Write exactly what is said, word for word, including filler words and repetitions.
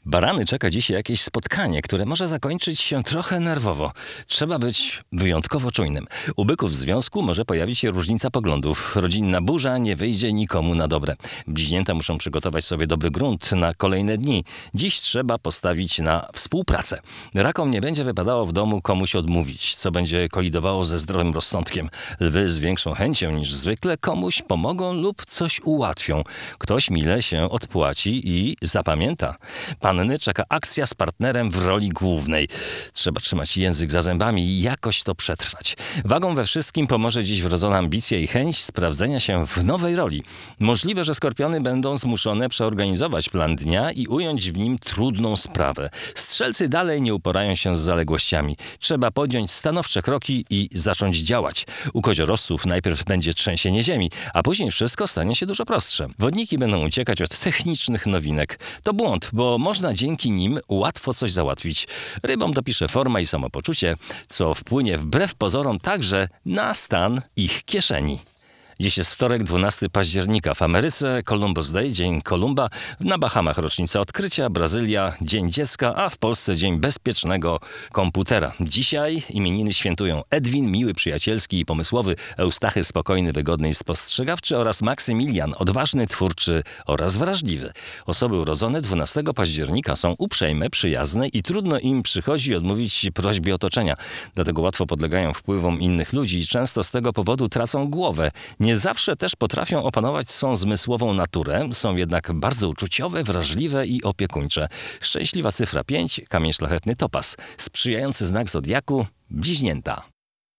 Barany czeka dziś jakieś spotkanie, które może zakończyć się trochę nerwowo. Trzeba być wyjątkowo czujnym. U byków w związku może pojawić się różnica poglądów. Rodzinna burza nie wyjdzie nikomu na dobre. Bliźnięta muszą przygotować sobie dobry grunt na kolejne dni. Dziś trzeba postawić na współpracę. Rakom nie będzie wypadało w domu komuś odmówić, co będzie kolidowało ze zdrowym rozsądkiem. Lwy z większą chęcią niż zwykle komuś pomogą lub coś ułatwią. Ktoś mile się odpłaci i zapamięta. Panny czeka akcja z partnerem w roli głównej. Trzeba trzymać język za zębami i jakoś to przetrwać. Wagą we wszystkim pomoże dziś wrodzona ambicja i chęć sprawdzenia się w nowej roli. Możliwe, że skorpiony będą zmuszone przeorganizować plan dnia i ująć w nim trudną sprawę. Strzelcy dalej nie uporają się z zaległościami. Trzeba podjąć stanowcze kroki i zacząć działać. U koziorożców najpierw będzie trzęsienie ziemi, a później wszystko stanie się dużo prostsze. Wodniki będą uciekać od technicznych nowinek. To błąd, bo można dzięki nim łatwo coś załatwić. Rybom dopisze forma i samopoczucie, co wpłynie wbrew pozorom także na stan ich kieszeni. Dziś jest wtorek, dwunastego października. W Ameryce Columbus Day, Dzień Kolumba. Na Bahamach rocznica odkrycia, Brazylia Dzień Dziecka, a w Polsce Dzień Bezpiecznego Komputera. Dzisiaj imieniny świętują Edwin, miły, przyjacielski i pomysłowy, Eustachy, spokojny, wygodny i spostrzegawczy oraz Maksymilian, odważny, twórczy oraz wrażliwy. Osoby urodzone dwunastego października są uprzejme, przyjazne i trudno im przychodzi odmówić prośbie otoczenia. Dlatego łatwo podlegają wpływom innych ludzi i często z tego powodu tracą głowę. Nie zawsze też potrafią opanować swą zmysłową naturę, są jednak bardzo uczuciowe, wrażliwe i opiekuńcze. Szczęśliwa cyfra pięć, kamień szlachetny topaz. Sprzyjający znak zodiaku bliźnięta.